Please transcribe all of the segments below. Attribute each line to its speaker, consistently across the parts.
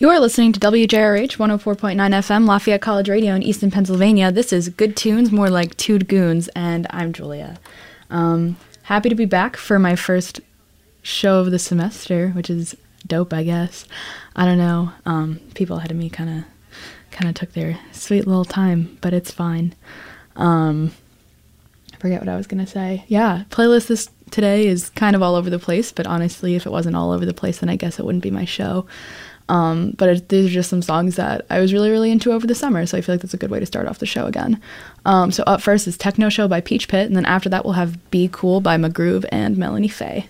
Speaker 1: You're listening to WJRH 104.9 FM, Lafayette College Radio in Easton, Pennsylvania. This is Good Tunes, more like Tood Goons, and I'm Julia. Happy to be back for my first show of the semester, which is dope, I guess. I don't know. People ahead of me kind of took their sweet little time, but it's fine. I forget what I was going to say. Yeah, playlist today is kind of all over the place, but honestly, if it wasn't all over the place, then I guess it wouldn't be my show. These are just some songs that I was really, really into over the summer, so I feel like that's a good way to start off the show again. So up first is Techno Show by Peach Pit, and then after that we'll have Be Cool by McGroove and Melanie Faye.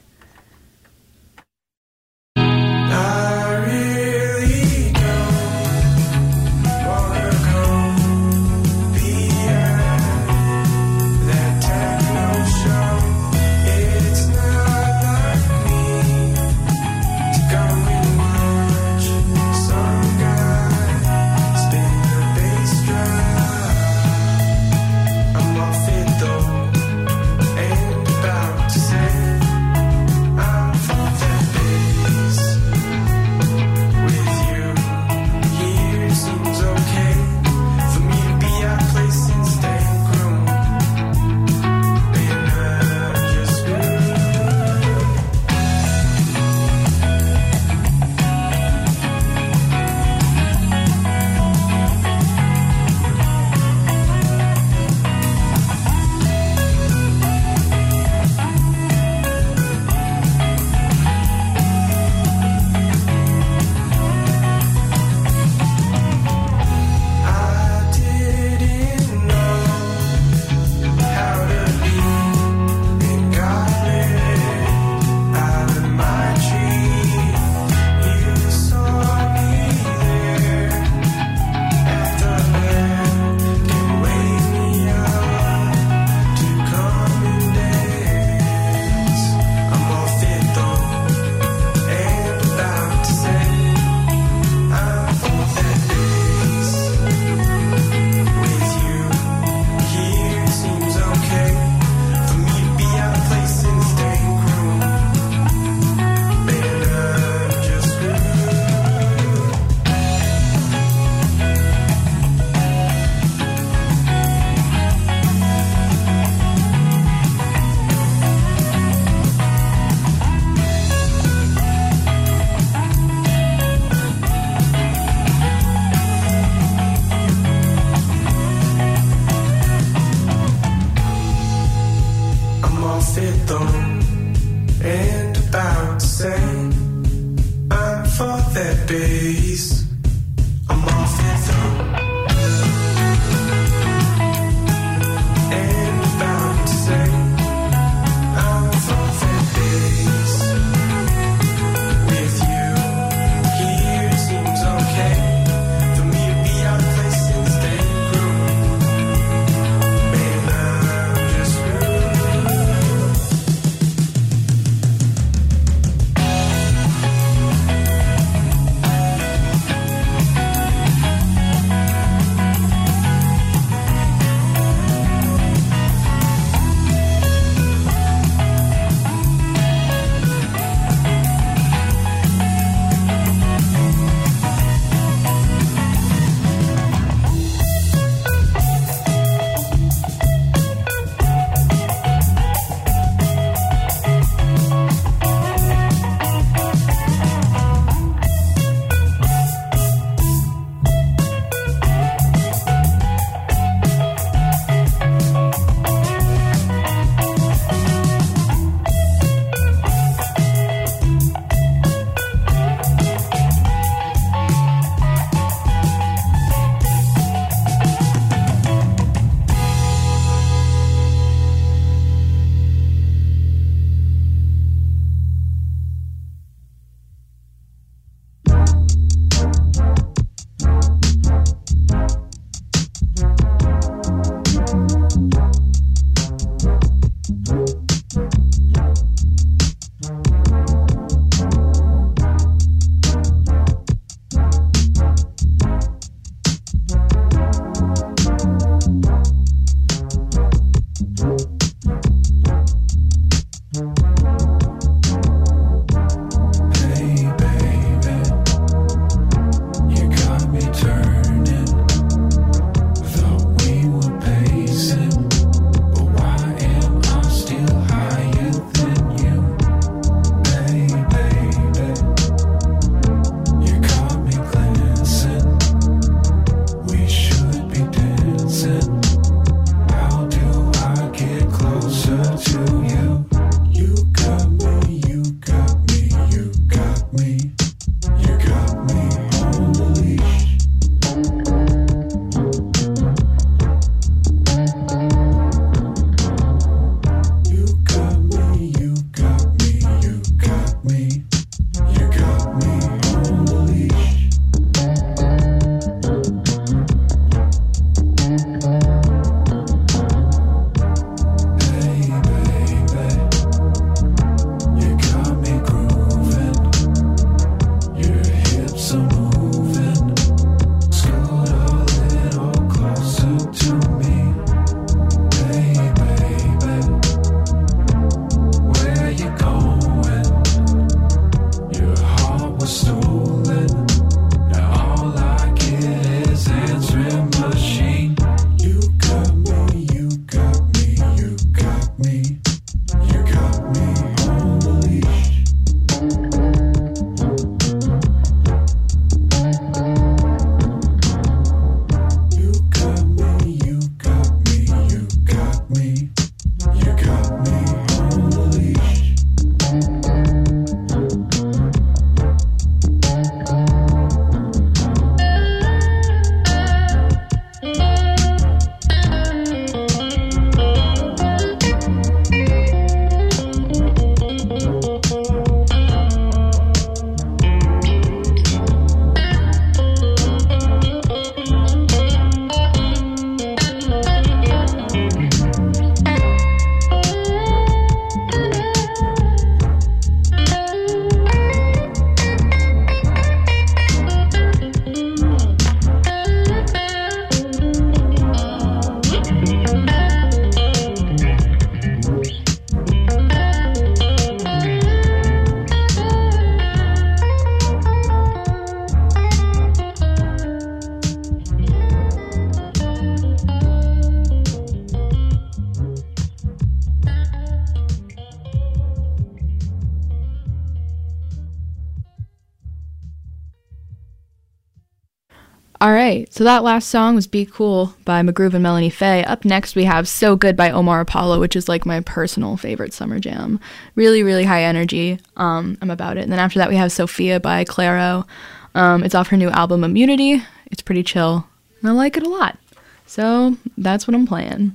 Speaker 1: All right, so that last song was Be Cool by McGroove and Melanie Faye. Up next, we have So Good by Omar Apollo, which is like my personal favorite summer jam. Really, really high energy. I'm about it. And then after that, we have Sophia by Clairo. It's off her new album, Immunity. It's pretty chill, and I like it a lot. So that's what I'm playing.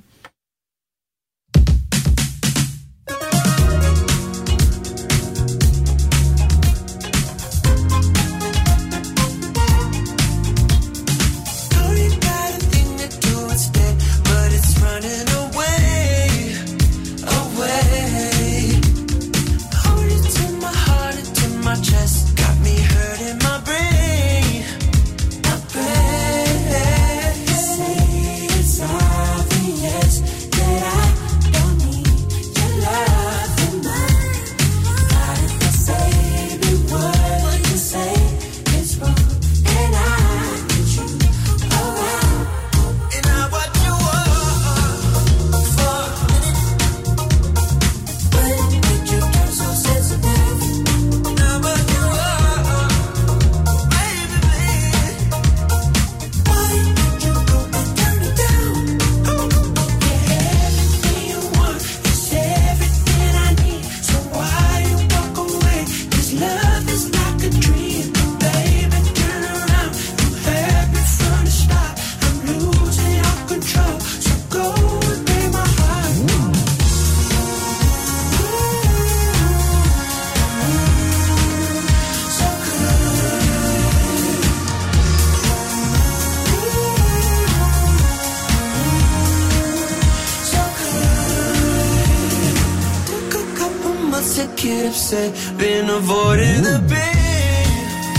Speaker 2: Been avoiding the pain,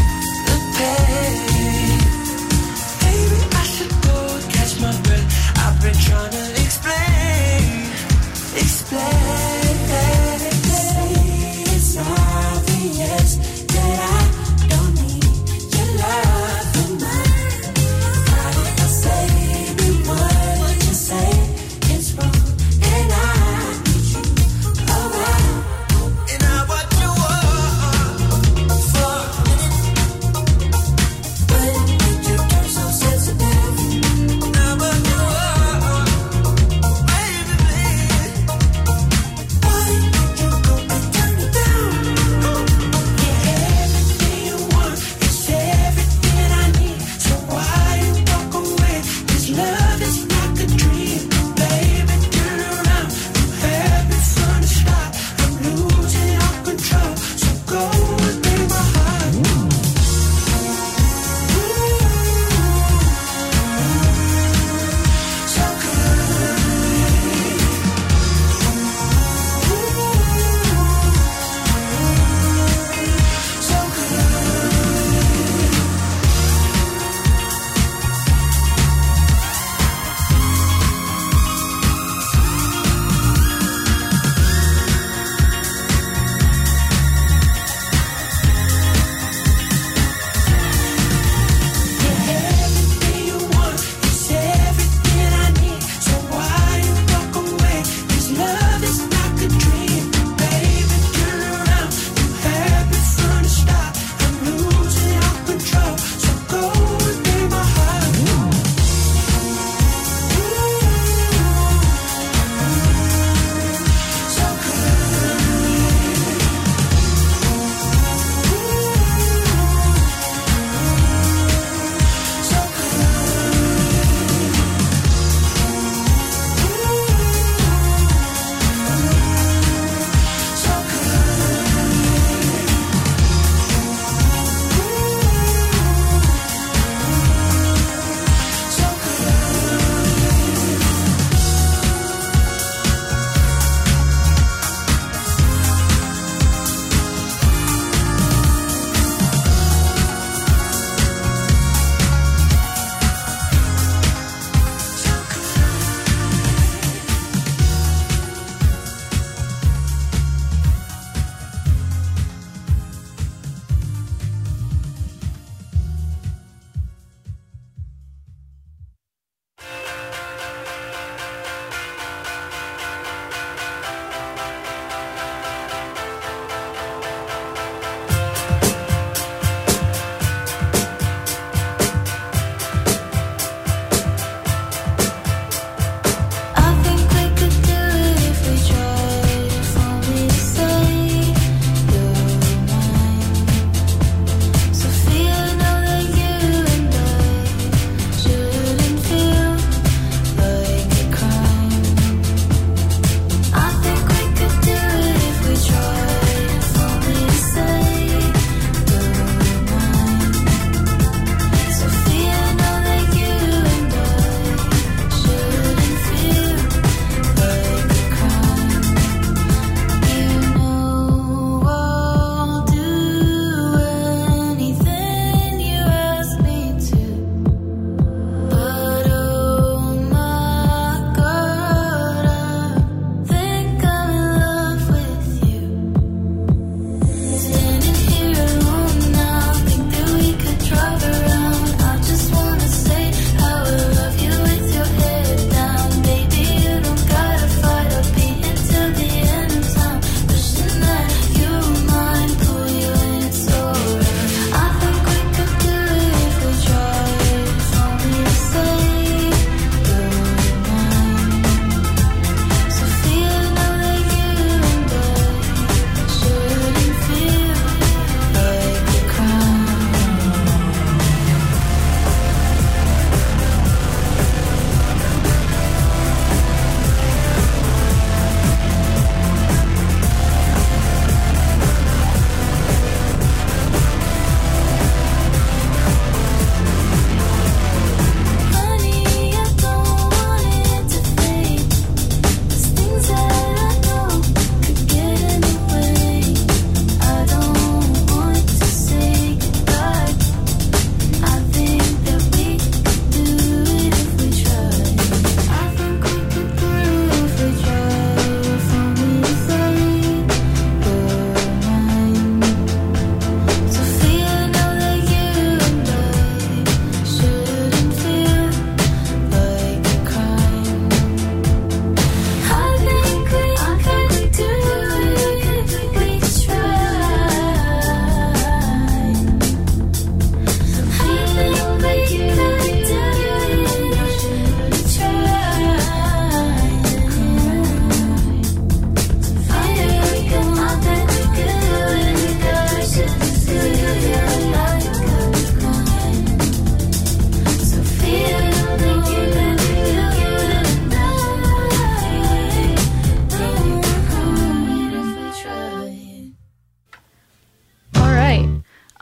Speaker 2: Baby, I should go and catch my breath. I've been trying to explain. It's obvious that I don't need your love and mine. Why did I say the word you say is wrong, and I need you around. And I want you for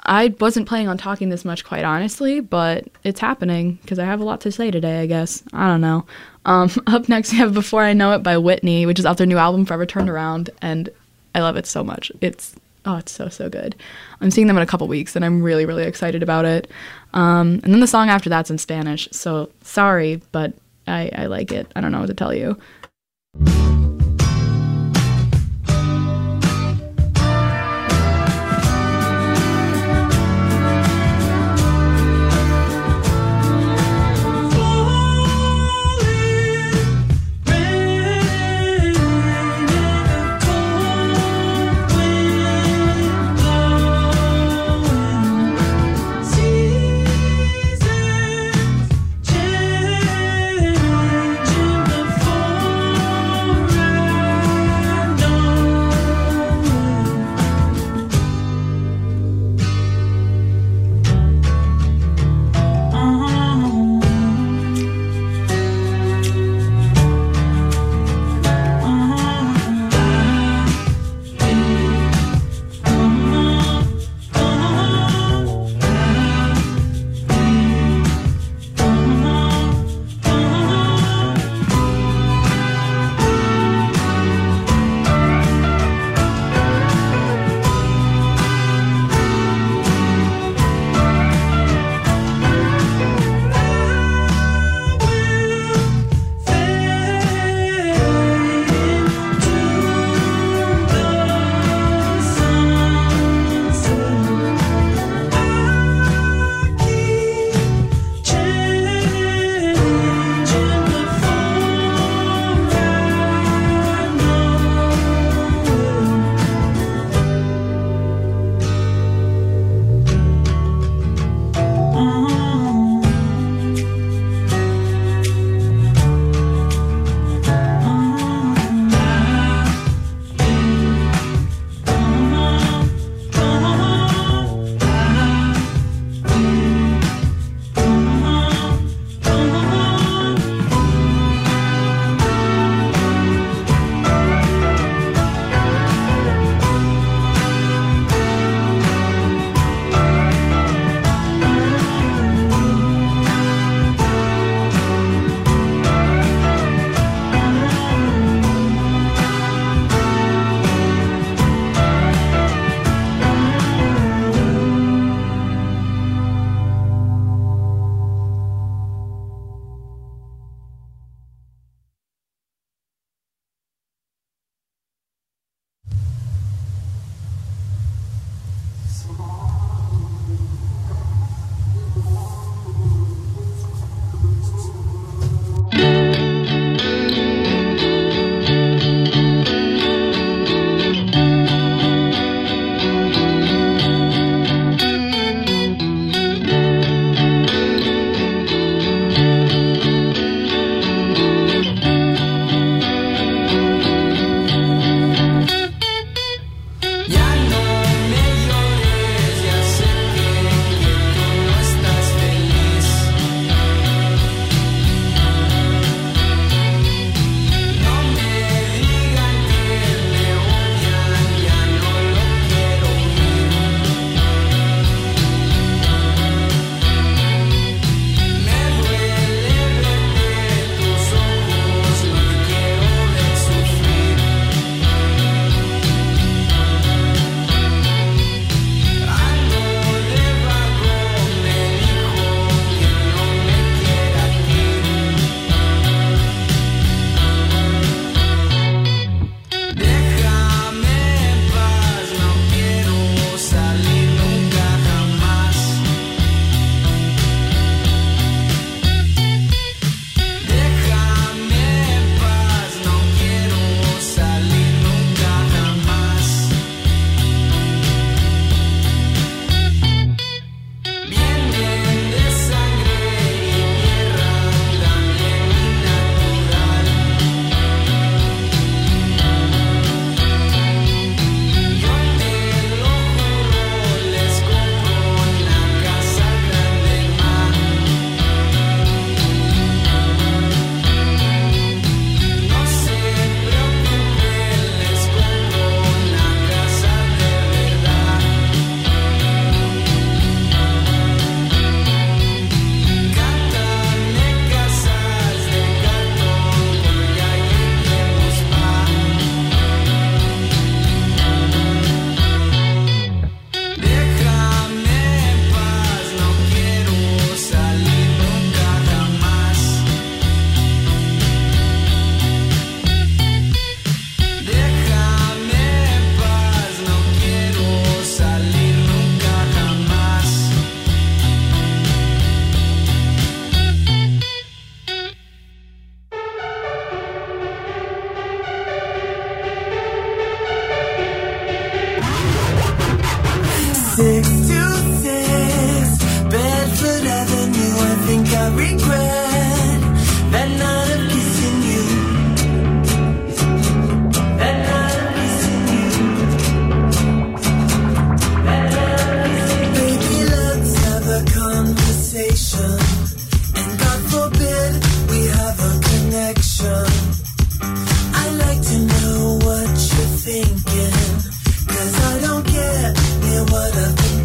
Speaker 1: I wasn't planning on talking this much, quite honestly, but it's happening because I have a lot to say today, I guess. I don't know. Up next, we have Before I Know It by Whitney, which is off their new album, Forever Turned Around, and I love it so much. It's so, so good. I'm seeing them in a couple weeks, and I'm really, really excited about it. And then the song after that's in Spanish, so sorry, but I like it. I don't know what to tell you.
Speaker 2: Changing the form.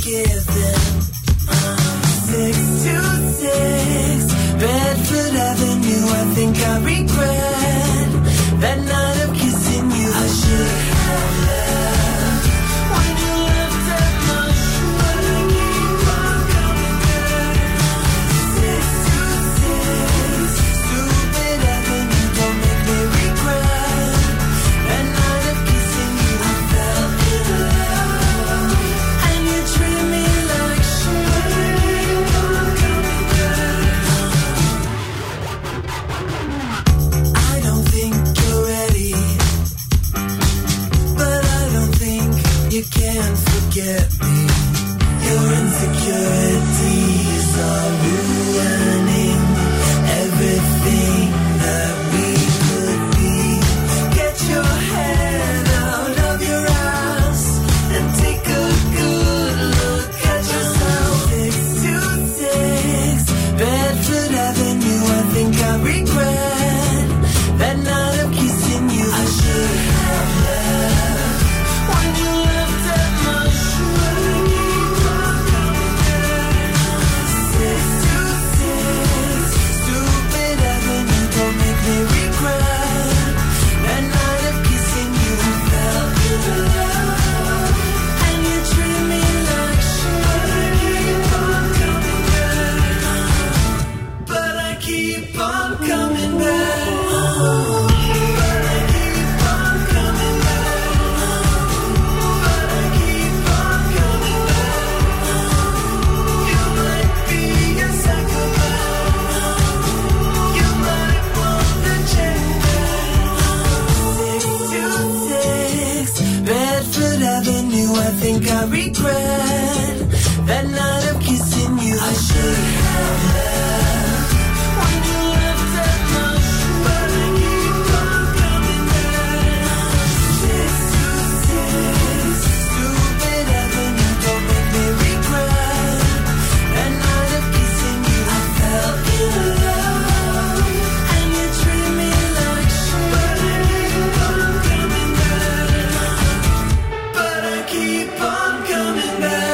Speaker 2: given. 626 Bedford Avenue. I think I regret that night of kissing you. I should have left when you left at my shoe. But I keep on coming back. 626 Stupid Avenue. Don't make me regret that night of kissing you. I fell in love and you treat me like shit. But I keep on coming back. I don't think you're ready, but I don't think you can forget me. Your insecurities are ruining everything that we could be. Get your head out of your ass and take a good look at yourself. 626 Bedford Avenue. I think I regret that night of kissing you. I should have left when you left at my shoe. But I keep on coming back. 626 Stupid Avenue. Don't make me regret that night of kissing you. I fell in love and you treat me like shit. But I keep on coming back. But I keep on coming back. But I keep on coming back. But I keep on coming back. You might be a psychopath. You might want the check back. 626 Bedford Avenue. I think I regret that night of kissing you. I should have left when you left at my shoe. But I keep on coming back. 626 Stupid Avenue. Don't make me regret that night of kissing you. I fell in love and you treat me like shit. But I keep on coming back. But I keep on coming back.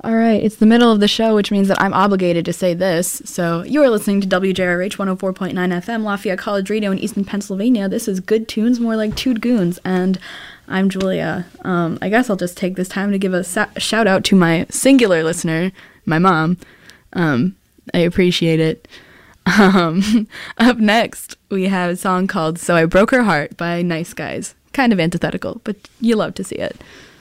Speaker 1: All right, it's the middle of the show, which means that I'm obligated to say this. So you are listening to WJRH 104.9 FM, Lafayette College Radio in Easton, Pennsylvania. This is Good Tunes, more like Tood Goons, and I'm Julia. I guess I'll just take this time to give a shout out to my singular listener, my mom. I appreciate it. Up next, we have a song called So I Broke Her Heart by Nice Guys. Kind of antithetical, but you love to see it.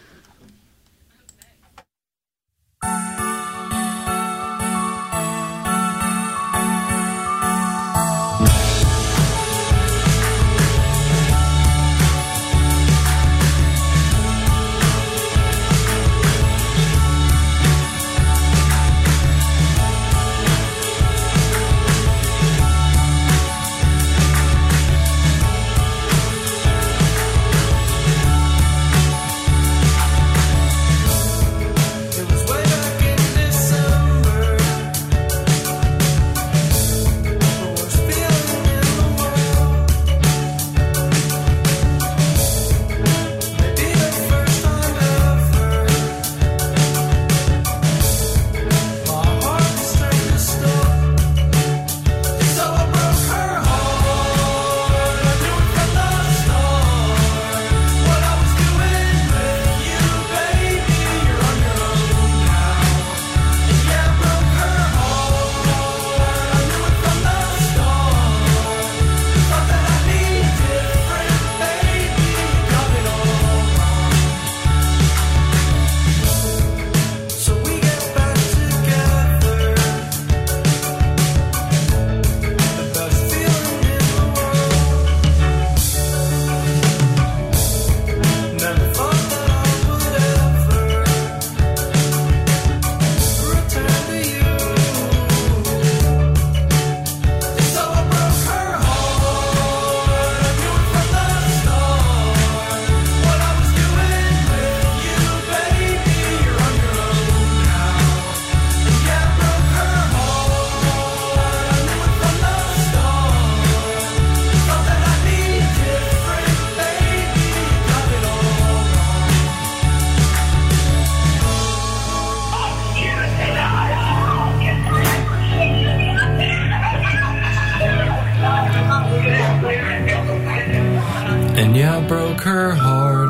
Speaker 3: And yeah, I broke her heart.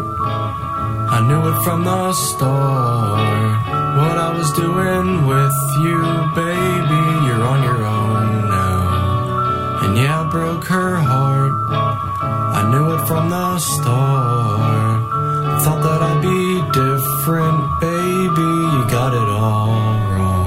Speaker 3: I knew it from the start. What I was doing with you, baby, you're on your own now. And yeah, I broke her heart. I knew it from the start. Thought that I'd be different, baby, you got it all wrong.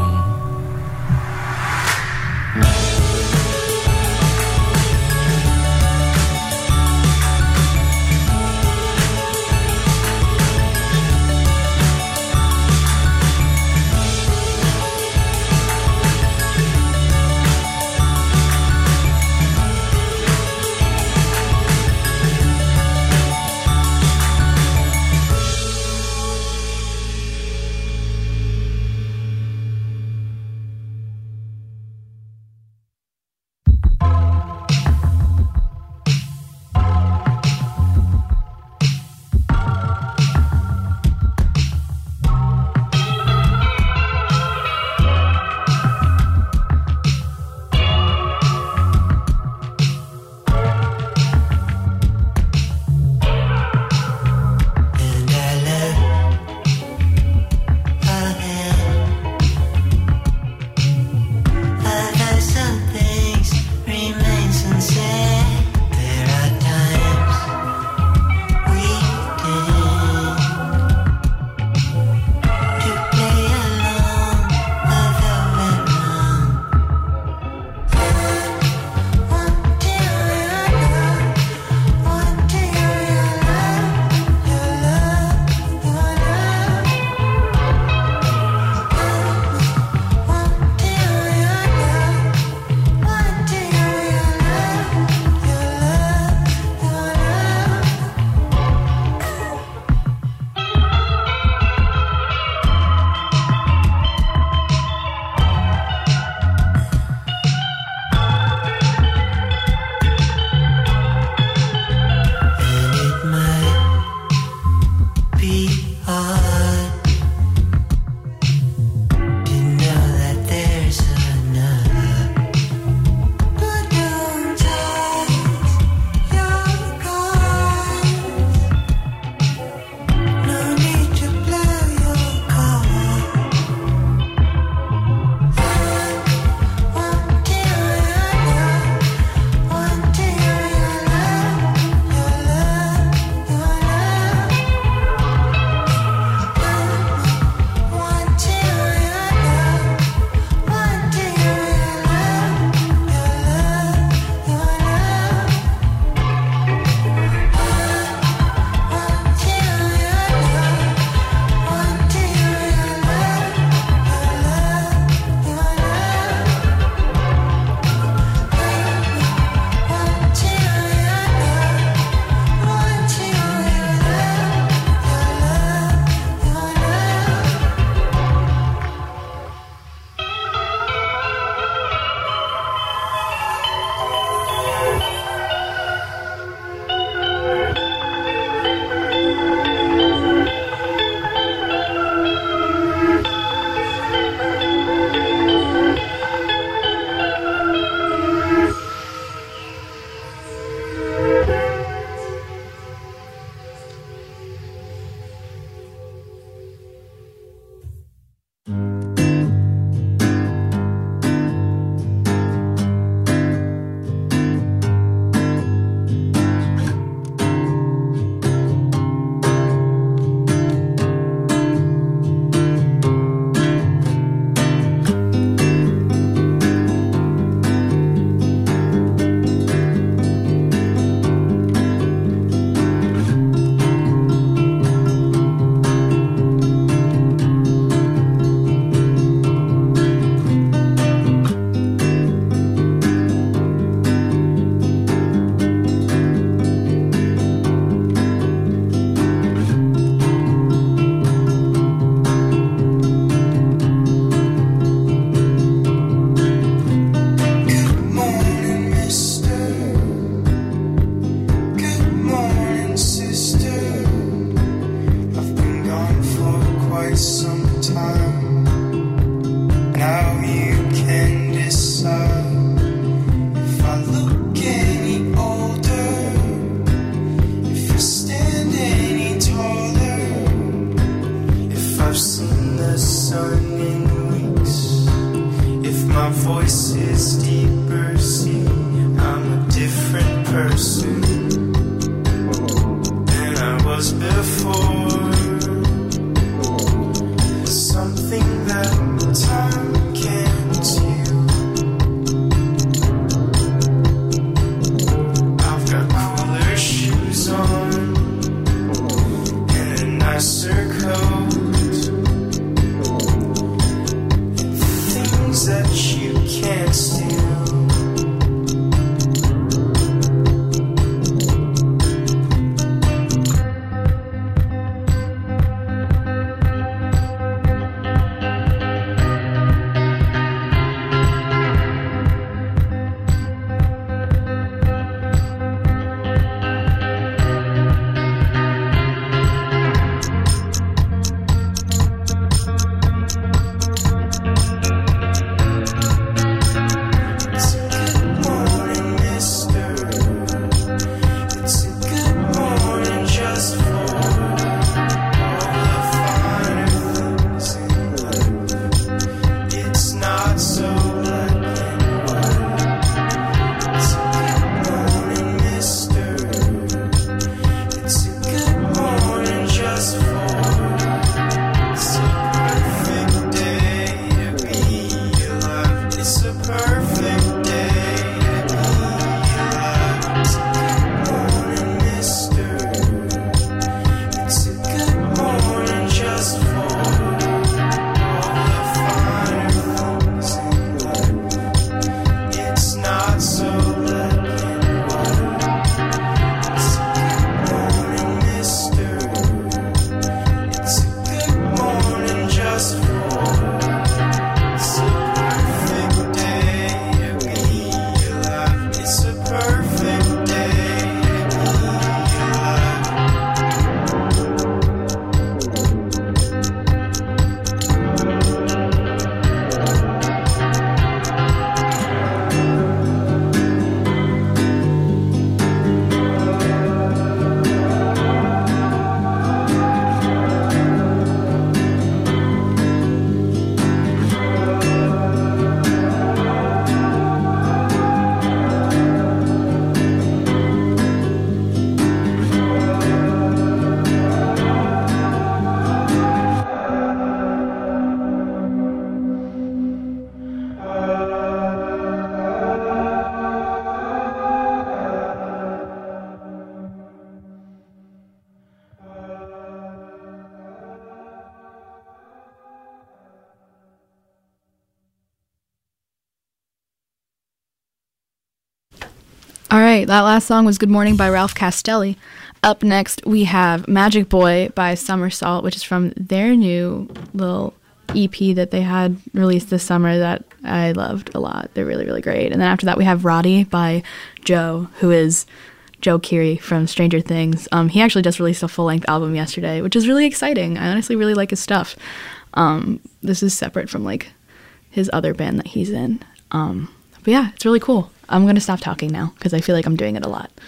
Speaker 3: sometime. Now you can decide if I look any older, if I stand any taller, if I've seen the sun in weeks, if my voice is deeper. See, I'm a different person than I was before. Something that time can't heal. I've got cooler shoes on and a nicer coat. Things that you can't steal.
Speaker 1: All right, that last song was Good Morning by Ralph Castelli. Up next, we have Magic Boy by Somersault, which is from their new little EP that they had released this summer that I loved a lot. They're really, really great. And then after that, we have Roddy by Joe, who is Joe Keery from Stranger Things. He actually just released a full-length album yesterday, which is really exciting. I honestly really like his stuff. This is separate from, like, his other band that he's in. But yeah, it's really cool. I'm going to stop talking now because I feel like I'm doing it a lot.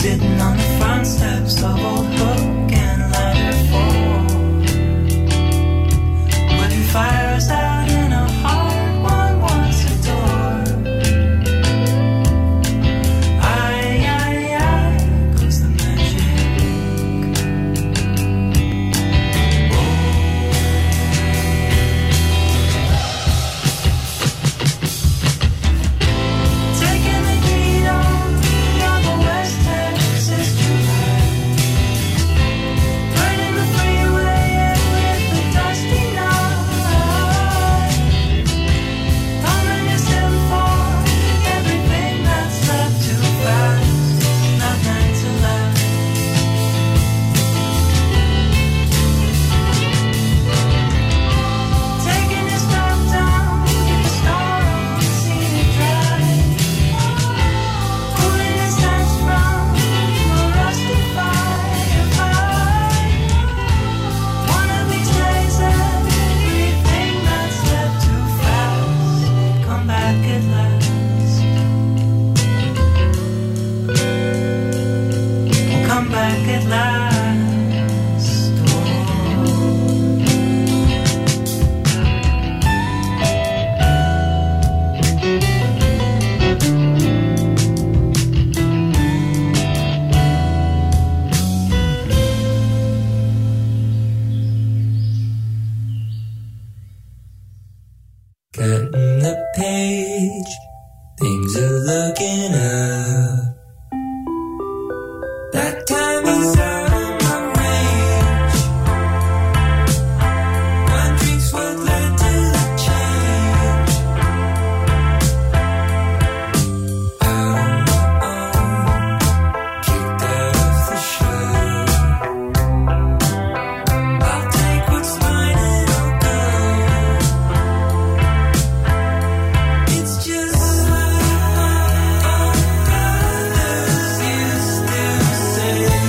Speaker 2: sitting on the front steps of old Hook and Ladder 4, where he fires out in a hard one once a door. Aye, goes the magic. Taking the heat on the West Texas July, burning the freeway with the dusty night. Thumbing your 7-4, everything that's left too fast, nothing to last. Taking your stop down, keep the star on the scenic drive. Pulling his hands from a rusty firefight. One of these days, everything that's left too fast, come back at last. Will come back at last.
Speaker 3: Cutting the page, things are looking up. That time is out of my range. One drink's what led to the change. Out on my own, kicked out of the show. I'll take what's mine and I'll go. It's just like all brothers used to say.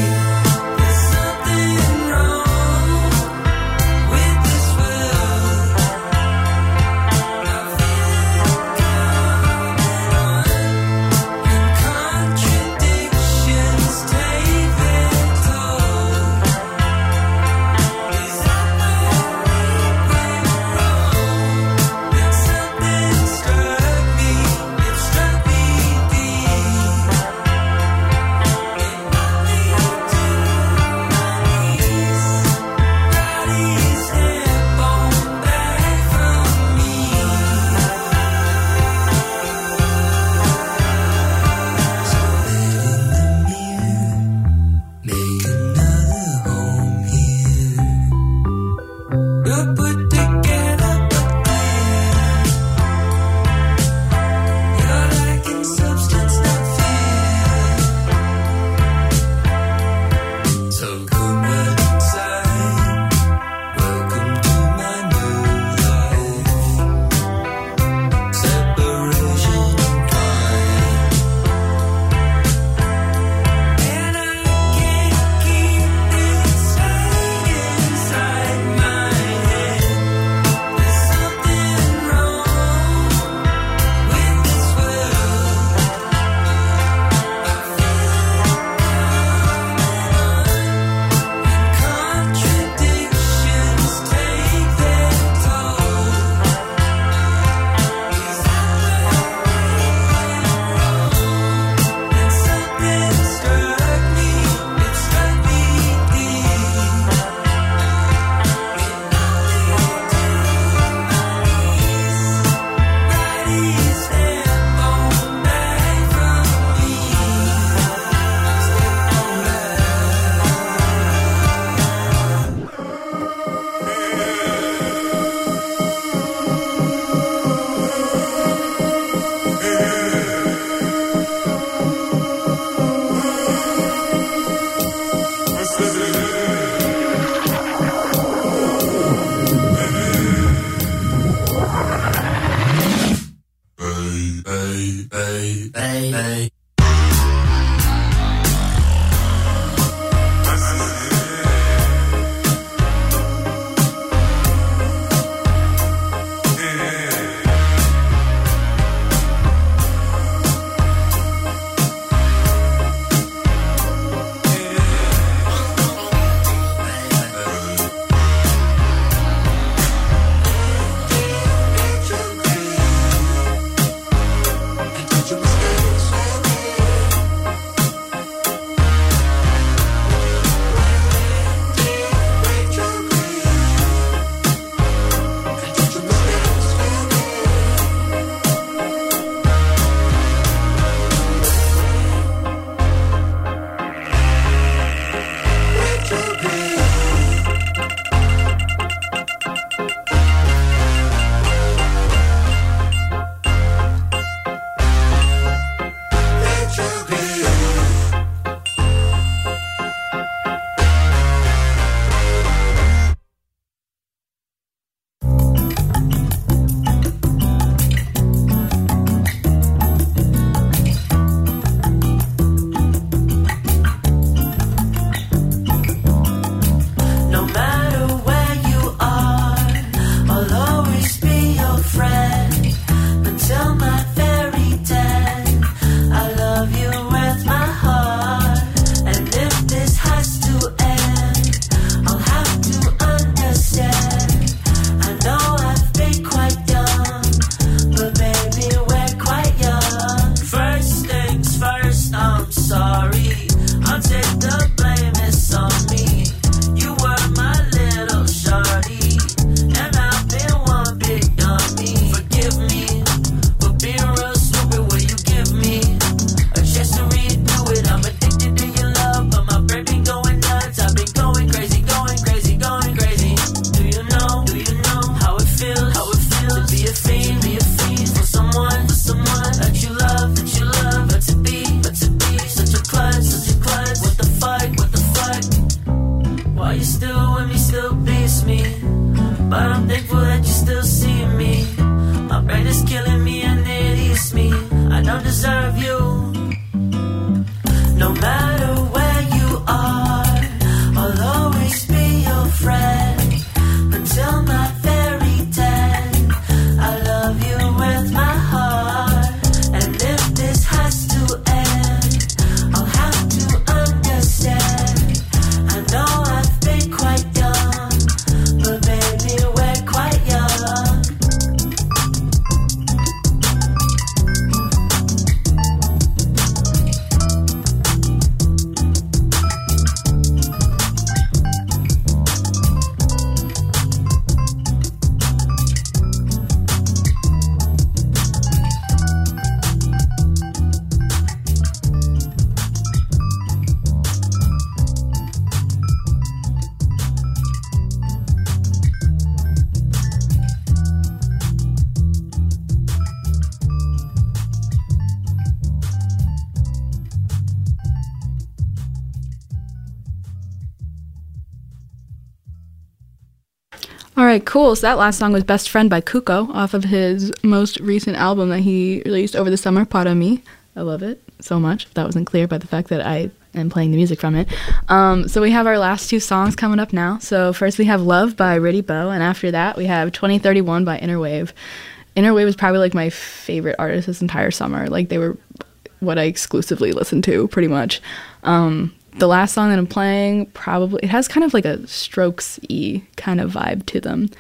Speaker 1: All right, cool. So that last song was Best Friend by Kuko off of his most recent album that he released over the summer, Para Mi. I love it so much. That wasn't clear by the fact that I am playing the music from it. So we have our last two songs coming up now. So first we have Love by Riddy Bowe, and after that we have 2031 by Innerwave. Innerwave was probably like my favorite artist this entire summer. Like they were what I exclusively listened to pretty much. The last song that I'm playing, probably, it has kind of like a Strokes-y kind of vibe to them.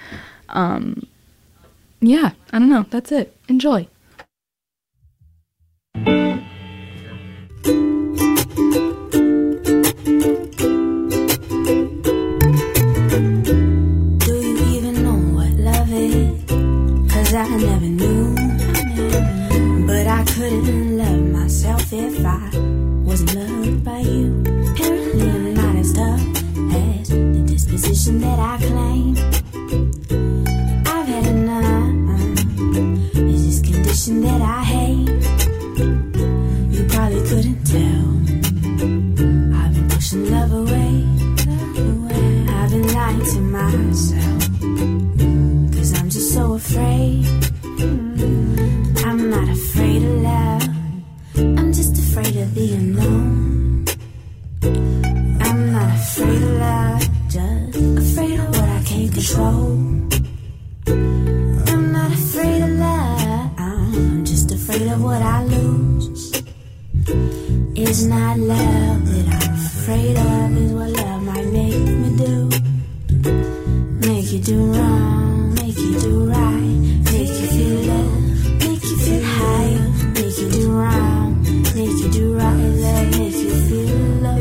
Speaker 1: Yeah, I don't know. That's it. Enjoy.
Speaker 2: Do you even know what love is? 'Cause I never knew. But I couldn't love myself if I wasn't loved by you. Apparently I'm not as tough as the disposition that I claim. I've had enough. It's this condition that I hate. You probably couldn't tell. I've been pushing love away. I've been lying to myself. 'Cause I'm just so afraid. I'm not afraid of love. I'm just afraid of the unknown. I'm not afraid of love, just afraid of what I can't control. I'm not afraid of love, I'm just afraid of what I lose. It's not love that I'm afraid of, is what love might make me do. Make you do wrong, make you do right, make you feel low, make you feel high, make you do wrong, make you do right, love, make you feel low.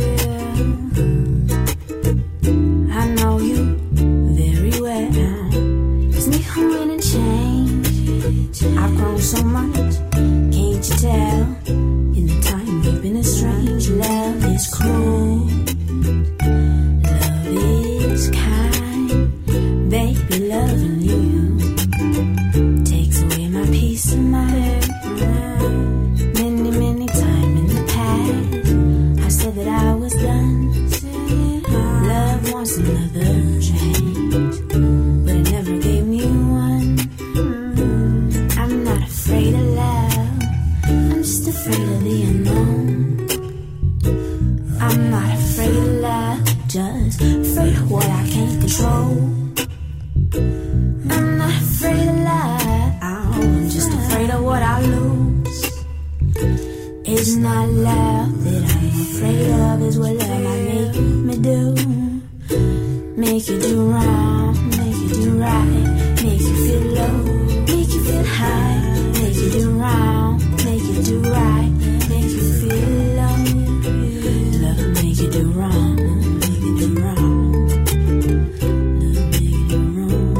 Speaker 2: I know you very well. It's me who went and changed. I've grown so much, can't you tell? In the time we've been estranged, love is cruel, love is kind. Baby, loving you takes away my peace of mind. Many, many times in the past, I said that I was done. Love wants another change, but it never gave me one. I'm not afraid of love, I'm just afraid of the unknown. I'm not afraid of love, just afraid of what I can't control. I'm not afraid of love, I'm just afraid of what I lose. It's not love that I'm afraid of, is what love might make me do. Make you do wrong, make you do right, make you feel low, make you feel high, make you do wrong, make you do right, make you feel low. Love make you do wrong, make you do wrong. Love make you do wrong.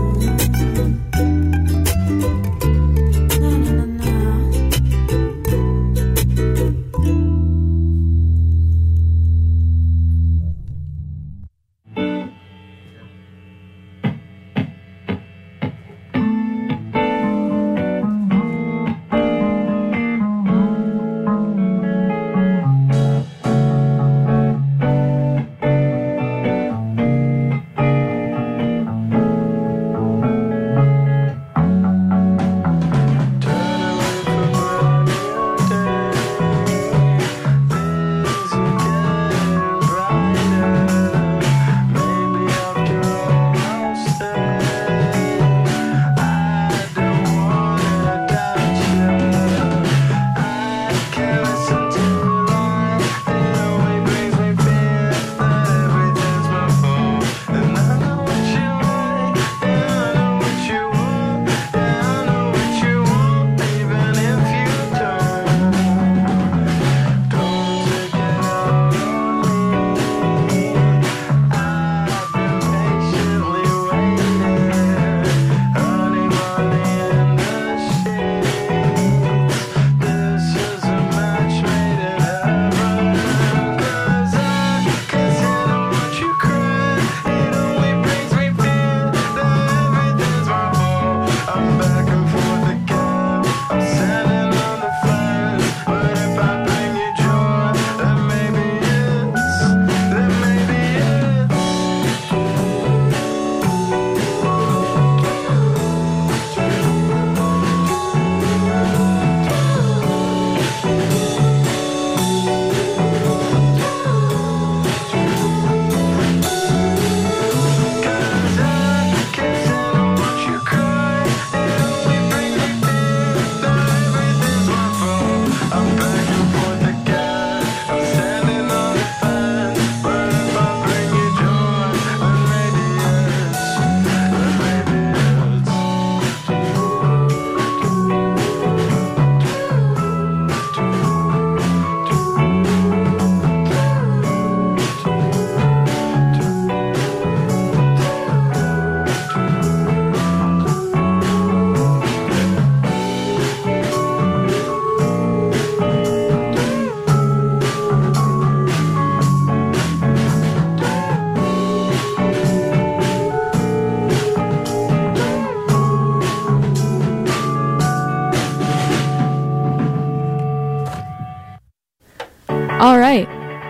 Speaker 2: No, no, no, no.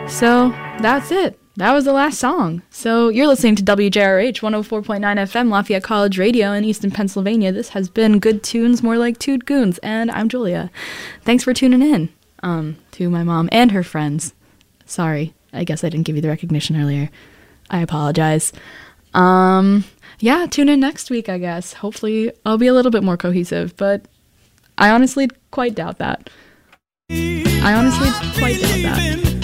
Speaker 1: So that's it. That was the last song. So you're listening to WJRH 104.9 FM Lafayette College Radio in Easton, Pennsylvania. This has been Good Tunes, More Like Toot Goons, and I'm Julia. Thanks for tuning in to my mom and her friends. Sorry, I guess I didn't give you the recognition earlier. I apologize. Yeah, tune in next week, I guess. Hopefully I'll be a little bit more cohesive, but I honestly quite doubt that.